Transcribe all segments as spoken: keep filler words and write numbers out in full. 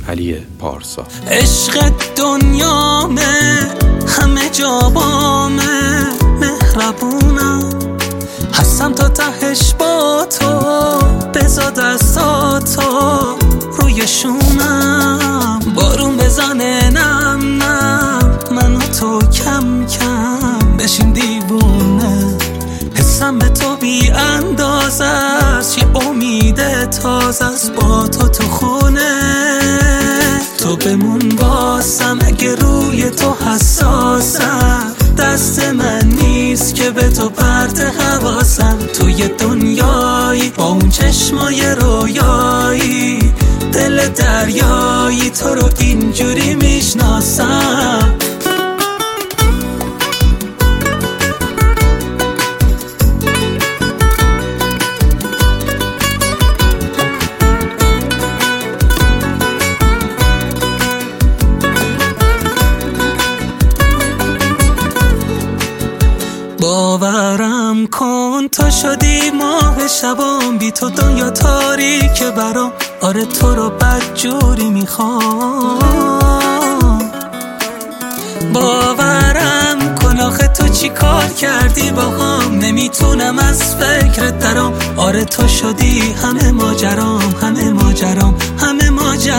علی پارسا. عشق دنیامه، همه جا بامه، مهربونم، هستم تا تهش با تو، بزا دستاتو روی شونم، بارون بزنه نم نم، من و تو کم کم بشین دیوونه، حسم به تو بی اندازه است، یه امید تازه است با تو تو خونه. تو بمون باسم اگه روی تو حساسم، دست من نیست که به تو پرت حواسم، توی دنیایی با اون چشمای رویایی، دل دریایی، تو رو اینجوری میشناسم. باورم کن تو شدی ماه شبام، بی تو دنیا تاریک برام، آره تو رو بدجوری میخوام. باورم کن آخه تو چی کار کردی با هم، نمیتونم از فکرت درام، آره تو شدی همه ماجرام، همه ماجرام، همه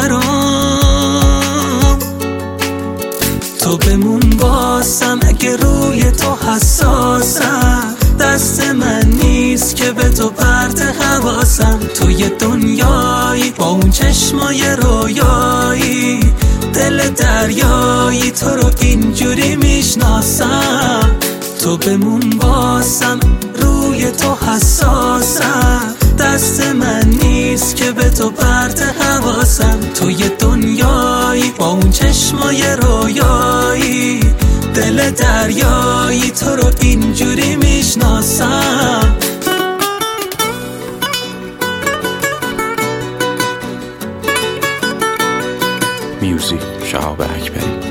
ماجرام. تو بمون باسم اگه روی تو حساسم، دست من نیست که به تو پرت حواسم، توی دنیایی با اون چشمای رویایی، دل دریایی، تو رو اینجوری میشناسم. تو بمون باسم روی تو حساسم، دست من نیست که به تو پرت حواسم، توی دنیایی با اون چشمای رویایی، دل دریایی، تو رو اینجوری میشناسم. میوزیک شهاب اکبری.